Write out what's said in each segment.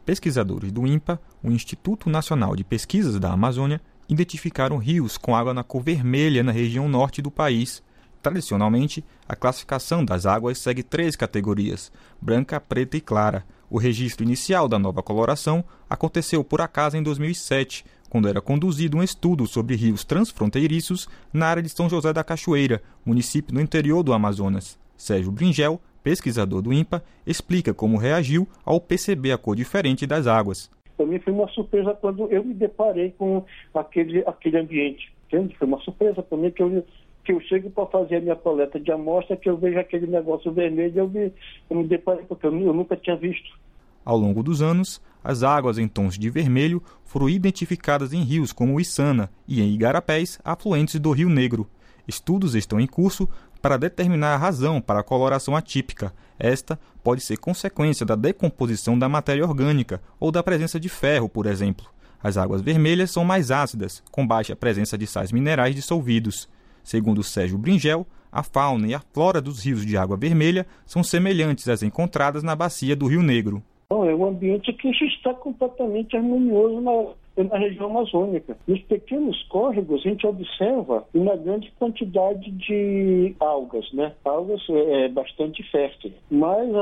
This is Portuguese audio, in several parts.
Pesquisadores do INPA, o Instituto Nacional de Pesquisas da Amazônia, identificaram rios com água na cor vermelha na região norte do país. Tradicionalmente, a classificação das águas segue 3 categorias: branca, preta e clara. O registro inicial da nova coloração aconteceu por acaso em 2007, quando era conduzido um estudo sobre rios transfronteiriços na área de São José da Cachoeira, município no interior do Amazonas. Sérgio Bringel, pesquisador do INPA, explica como reagiu ao perceber a cor diferente das águas. Para mim foi uma surpresa quando eu me deparei com aquele ambiente. Entende? Foi uma surpresa para mim que eu chego para fazer a minha coleta de amostra, que eu vejo aquele negócio vermelho, eu me deparei, porque eu nunca tinha visto. Ao longo dos anos, as águas em tons de vermelho foram identificadas em rios como o Içana e em igarapés, afluentes do Rio Negro. Estudos estão em curso para determinar a razão para a coloração atípica. Esta pode ser consequência da decomposição da matéria orgânica ou da presença de ferro, por exemplo. As águas vermelhas são mais ácidas, com baixa presença de sais minerais dissolvidos. Segundo Sérgio Bringel, a fauna e a flora dos rios de água vermelha são semelhantes às encontradas na bacia do Rio Negro. É um ambiente que está completamente harmonioso na região amazônica. Nos pequenos córregos, a gente observa uma grande quantidade de algas, né? Algas bastante férteis. Mas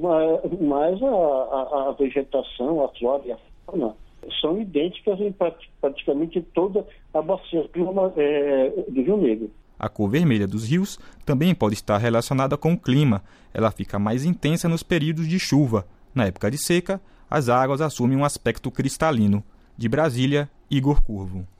a vegetação, a flora e a fauna são idênticas em praticamente toda a bacia do Rio Negro. A cor vermelha dos rios também pode estar relacionada com o clima. Ela fica mais intensa nos períodos de chuva. Na época de seca, as águas assumem um aspecto cristalino. De Brasília, Igor Curvo.